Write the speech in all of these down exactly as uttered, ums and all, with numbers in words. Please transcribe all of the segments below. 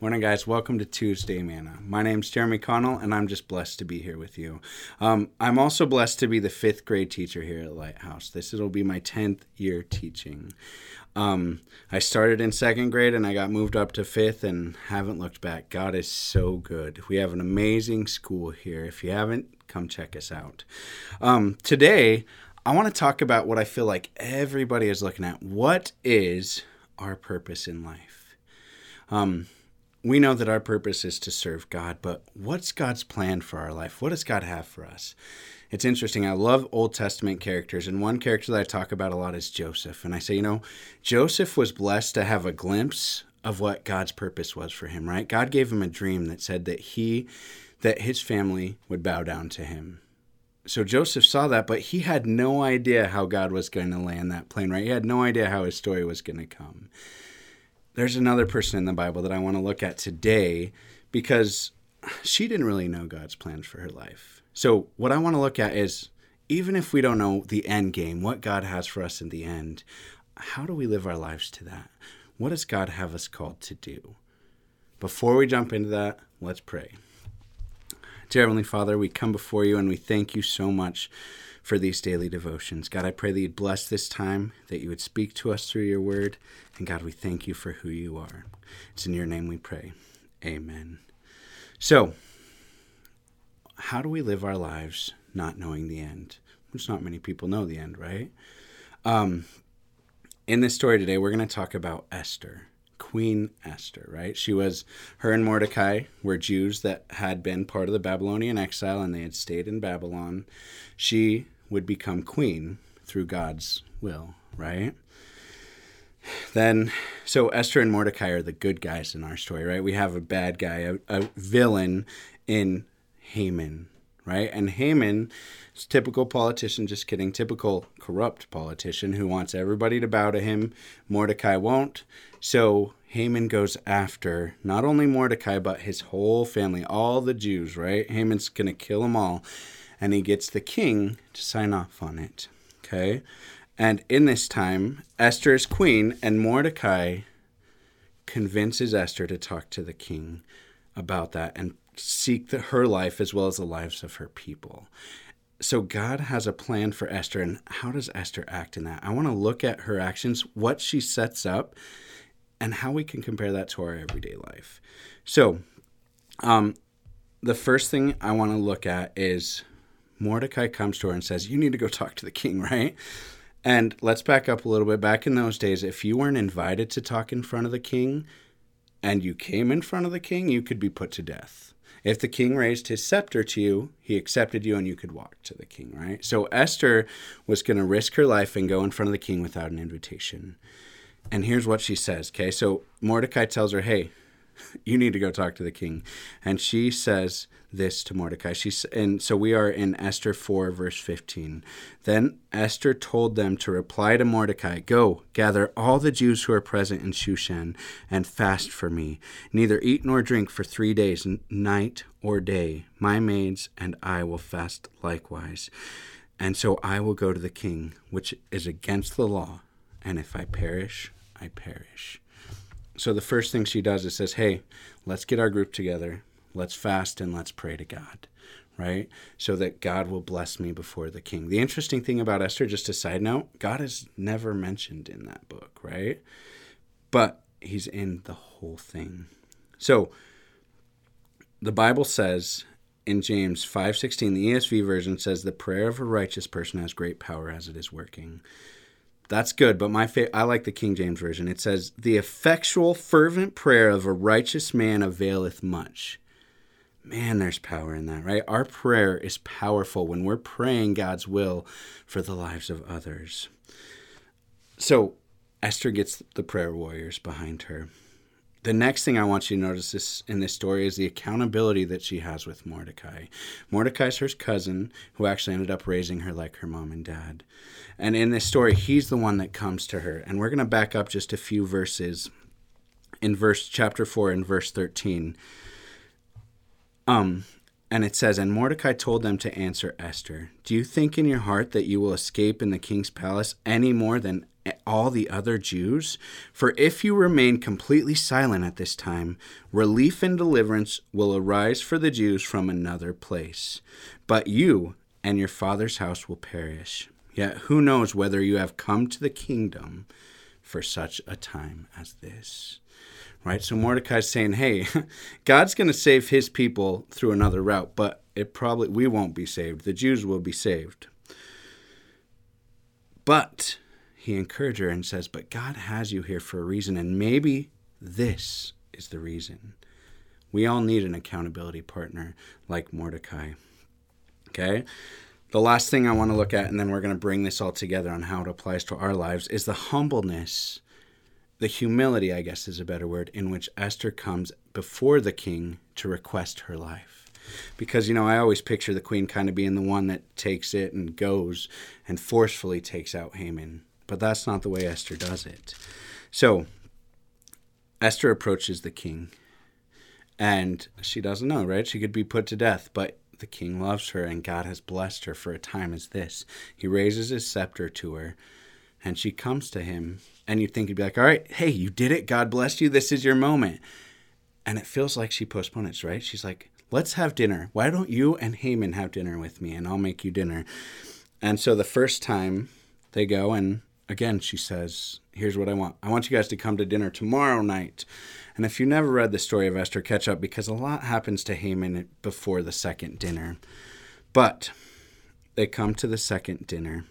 Morning, guys. Welcome to Tuesday Manna. My name's Jeremy Connell, and I'm just blessed to be here with you. Um, I'm also blessed to be the fifth grade teacher here at Lighthouse. This will be my tenth year teaching. Um, I started in second grade, and I got moved up to fifth, and haven't looked back. God is so good. We have an amazing school here. If you haven't, come check us out. Um, today, I want to talk about what I feel like everybody is looking at. What is our purpose in life? Um, we know that our purpose is to serve God, but what's God's plan for our life? What does God have for us? It's interesting. I love Old Testament characters, and one character that I talk about a lot is Joseph. And I say, you know, Joseph was blessed to have a glimpse of what God's purpose was for him, right? God gave him a dream that said that he, that his family would bow down to him. So Joseph saw that, but he had no idea how God was going to land that plane, right? He had no idea how his story was going to come. There's another person in the Bible that I want to look at today because she didn't really know God's plans for her life. So what I want to look at is, even if we don't know the end game, what God has for us in the end, how do we live our lives to that? What does God have us called to do? Before we jump into that, let's pray. Dear Heavenly Father, we come before you and we thank you so much for these daily devotions. God, I pray that you'd bless this time, that you would speak to us through your word. And God, we thank you for who you are. It's in your name we pray. Amen. So, how do we live our lives not knowing the end? Which not many people know the end, right? Um, in this story today, we're going to talk about Esther. Queen Esther, right? She was, her and Mordecai were Jews that had been part of the Babylonian exile and they had stayed in Babylon. She would become queen through God's will, right? Then, so Esther and Mordecai are the good guys in our story, right? We have a bad guy, a, a villain in Haman, right? And Haman is a typical politician, just kidding, typical corrupt politician who wants everybody to bow to him. Mordecai won't. So Haman goes after not only Mordecai, but his whole family, all the Jews, right? Haman's going to kill them all. And he gets the king to sign off on it, okay? And in this time, Esther is queen, and Mordecai convinces Esther to talk to the king about that and seek the, her life as well as the lives of her people. So God has a plan for Esther, and how does Esther act in that? I want to look at her actions, what she sets up, and how we can compare that to our everyday life. So um, the first thing I want to look at is Mordecai comes to her and says, you need to go talk to the king, right? And let's back up a little bit. Back in those days, if you weren't invited to talk in front of the king and you came in front of the king, you could be put to death. If the king raised his scepter to you, he accepted you and you could walk to the king, right? So Esther was going to risk her life and go in front of the king without an invitation. And here's what she says, okay? So Mordecai tells her, hey, you need to go talk to the king. And she says this to Mordecai. She's, and so we are in Esther four, verse fifteen. Then Esther told them to reply to Mordecai, go, gather all the Jews who are present in Shushan and fast for me. Neither eat nor drink for three days, night or day. My maids and I will fast likewise. And so I will go to the king, which is against the law. And if I perish, I perish. So the first thing she does is says, hey, let's get our group together. Let's fast and let's pray to God, right? So that God will bless me before the king. The interesting thing about Esther, just a side note, God is never mentioned in that book, right? But he's in the whole thing. So the Bible says in James five sixteen, the E S V version says, the prayer of a righteous person has great power as it is working. That's good, but my fa- I like the King James Version. It says, the effectual, fervent prayer of a righteous man availeth much. Man, there's power in that, right? Our prayer is powerful when we're praying God's will for the lives of others. So Esther gets the prayer warriors behind her. The next thing I want you to notice this, in this story is the accountability that she has with Mordecai. Mordecai's her cousin, who actually ended up raising her like her mom and dad. And in this story, he's the one that comes to her. And we're going to back up just a few verses. In verse chapter four and verse thirteen. Um, and it says, and Mordecai told them to answer Esther, do you think in your heart that you will escape in the king's palace any more than all the other Jews? For if you remain completely silent at this time, relief and deliverance will arise for the Jews from another place. But you and your father's house will perish. Yet who knows whether you have come to the kingdom for such a time as this? Right? So Mordecai's saying, hey, God's going to save his people through another route, but it probably we won't be saved. The Jews will be saved. But he encouraged her and says, but God has you here for a reason, and maybe this is the reason. We all need an accountability partner like Mordecai. Okay? The last thing I want to look at, and then we're going to bring this all together on how it applies to our lives, is the humbleness, the humility, I guess is a better word, in which Esther comes before the king to request her life. Because, you know, I always picture the queen kind of being the one that takes it and goes and forcefully takes out Haman. But that's not the way Esther does it. So Esther approaches the king, and she doesn't know, right? She could be put to death, but the king loves her, and God has blessed her for a time as this. He raises his scepter to her, and she comes to him, and you'd think he'd be like, all right, hey, you did it. God blessed you. This is your moment. And it feels like she postponed it, right? She's like, let's have dinner. Why don't you and Haman have dinner with me, and I'll make you dinner. And so the first time they go, and again, she says, here's what I want. I want you guys to come to dinner tomorrow night. And if you never read the story of Esther, catch up, because a lot happens to Haman before the second dinner. But they come to the second dinner,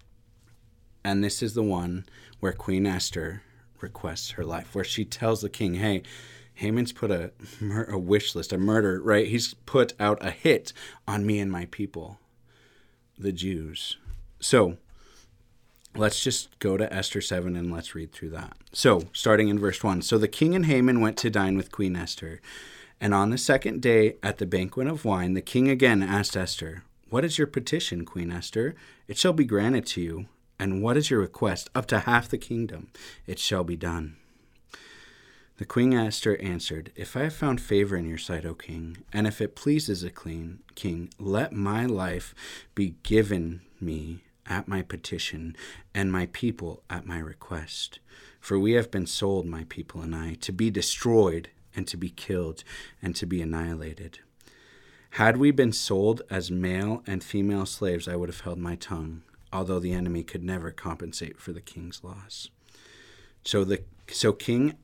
and this is the one where Queen Esther requests her life, where she tells the king, hey, Haman's put a, a wish list, a murder, right? He's put out a hit on me and my people, the Jews. So let's just go to Esther seven and let's read through that. So, starting in verse one. So the king and Haman went to dine with Queen Esther. And on the second day at the banquet of wine, the king again asked Esther, what is your petition, Queen Esther? It shall be granted to you. And what is your request? Up to half the kingdom. It shall be done. The Queen Esther answered, if I have found favor in your sight, O king, and if it pleases the king, let my life be given me at my petition, and my people at my request. For we have been sold, my people and I, to be destroyed, and to be killed, and to be annihilated. Had we been sold as male and female slaves, I would have held my tongue, although the enemy could never compensate for the king's loss. So the so King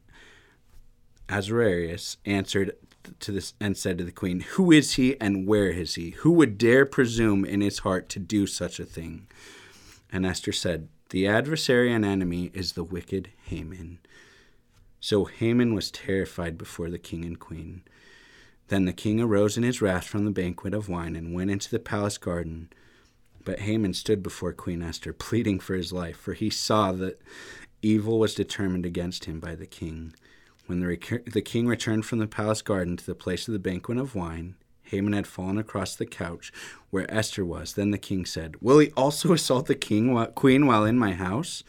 Ahasuerus answered to this and said to the queen, who is he and where is he? Who would dare presume in his heart to do such a thing? And Esther said, the adversary and enemy is the wicked Haman. So Haman was terrified before the king and queen. Then the king arose in his wrath from the banquet of wine and went into the palace garden. But Haman stood before Queen Esther, pleading for his life, for he saw that evil was determined against him by the king. When the, rec- the king returned from the palace garden to the place of the banquet of wine, Haman had fallen across the couch where Esther was. Then the king said, will he also assault the king while, queen while in my house?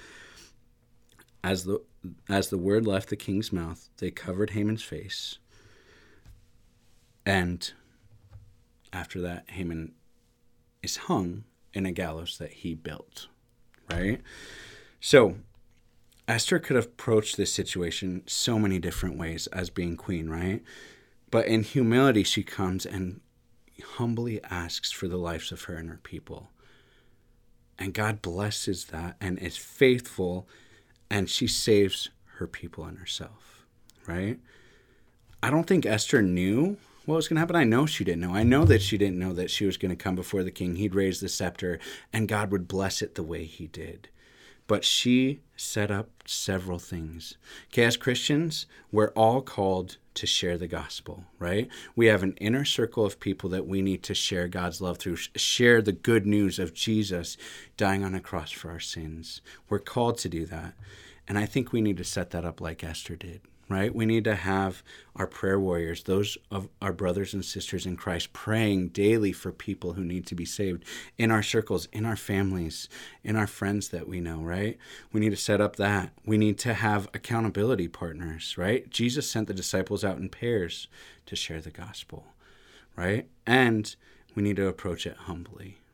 As the, as the word left the king's mouth, they covered Haman's face. And after that, Haman is hung in a gallows that he built, right? So Esther could have approached this situation so many different ways as being queen, right? But in humility, she comes and humbly asks for the lives of her and her people. And God blesses that and is faithful, and she saves her people and herself, right? I don't think Esther knew what was going to happen. I know she didn't know. I know that she didn't know that she was going to come before the king. He'd raise the scepter, and God would bless it the way he did. But she set up several things. Okay, as Christians, we're all called to share the gospel, right? We have an inner circle of people that we need to share God's love through, share the good news of Jesus dying on a cross for our sins. We're called to do that. And I think we need to set that up like Esther did, right? We need to have our prayer warriors, those of our brothers and sisters in Christ, praying daily for people who need to be saved in our circles, in our families, in our friends that we know, right? We need to set up that. We need to have accountability partners, right? Jesus sent the disciples out in pairs to share the gospel, right? And we need to approach it humbly,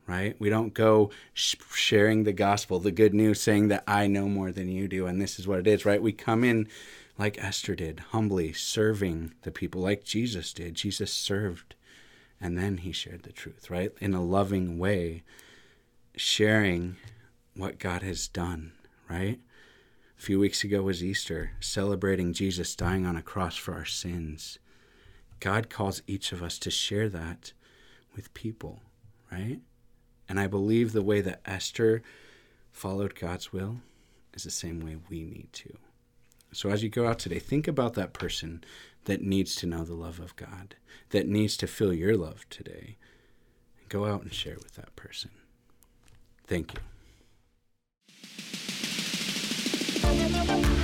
right? We don't go sh- sharing the gospel, the good news, saying that I know more than you do, and this is what it is, right? We come in like Esther did, humbly serving the people like Jesus did. Jesus served, and then he shared the truth, right? In a loving way, sharing what God has done, right? A few weeks ago was Easter, celebrating Jesus dying on a cross for our sins. God calls each of us to share that with people, right? And I believe the way that Esther followed God's will is the same way we need to. So as you go out today, think about that person that needs to know the love of God, that needs to feel your love today. Go out and share with that person. Thank you.